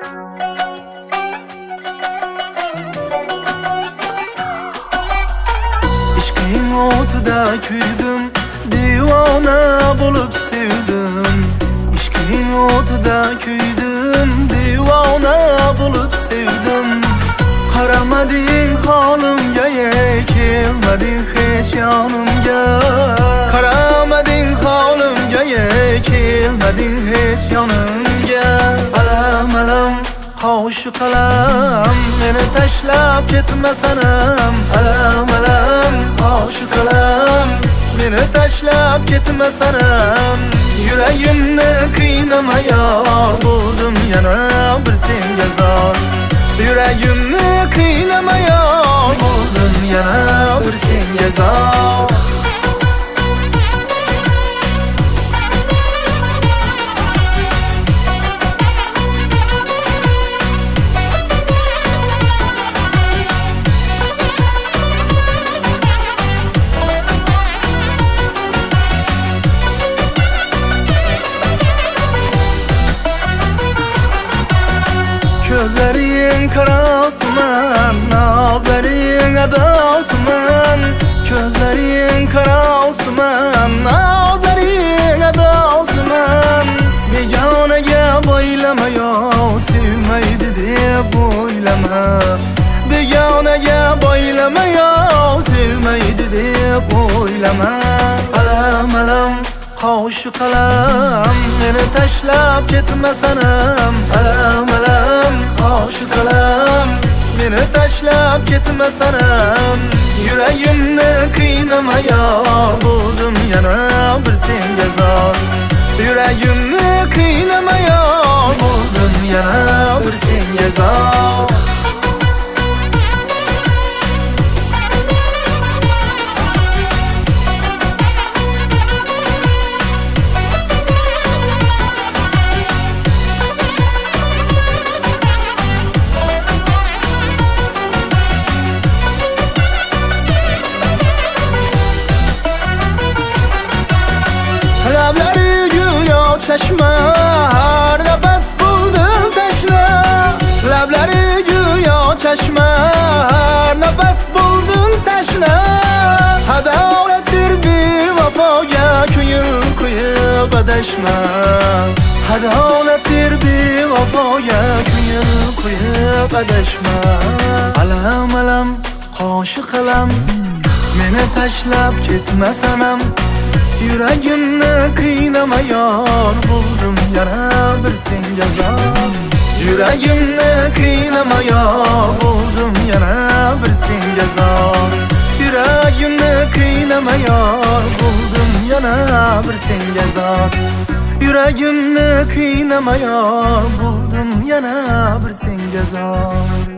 İşqing o'tida kuydim, divona bo'lib sevdim. İşqing o'tida kuydim, divona bo'lib sevdim. Qaramading holimga, kelmading hech yonimga. Qaramading holimga, kelmading hech yonimga. Alam alam qo'shi qalam, meni tashlab ketmasanam. Alam alam qo'shi qalam, meni tashlab ketmasanam. Yuragimni qiynama yor, bo'ldim yana bir senga zor. Yuragimni qiynama yor, bo'ldim yana bir senga zor. Gözlerin karasman, nazarın adasman. Gözlerin karasman, nazarın adasman. Begonaga boylama yo, sevmaydi deb o'ylama. Begonaga boylama yo, sevmaydi deb o'ylama. Alam alam qo'shi qalam, meni tashlab ketmasanam. Alam alam qo'shi qalam, meni tashlab ketmasanam. Yuragimni qiynama yor, bo'ldim yana bir senga zor. Yuragimni qiynama yor, bo'ldim yana bir senga zor. Lablari go'yo chashma, nafas bo'ldim tashna. Lablari go'yo chashma, nafas bo'ldim tashna. Hadolatdir bevafoga, ko'ngil qo'yib adashma. Hadolatdir bevafoga, ko'ngil qo'yib adashma. Alam alam qo'shi qalam, meni tashlab ketmasanam. Yuragimni qiynama yor, bo'ldim yana bir senga zor. Yuragimni qiynama yor, bo'ldim yana bir senga zor. Yuragimni qiynama yor, bo'ldim yana bir senga zor. Yuragimni qiynama yor, bo'ldim yana bir senga zor.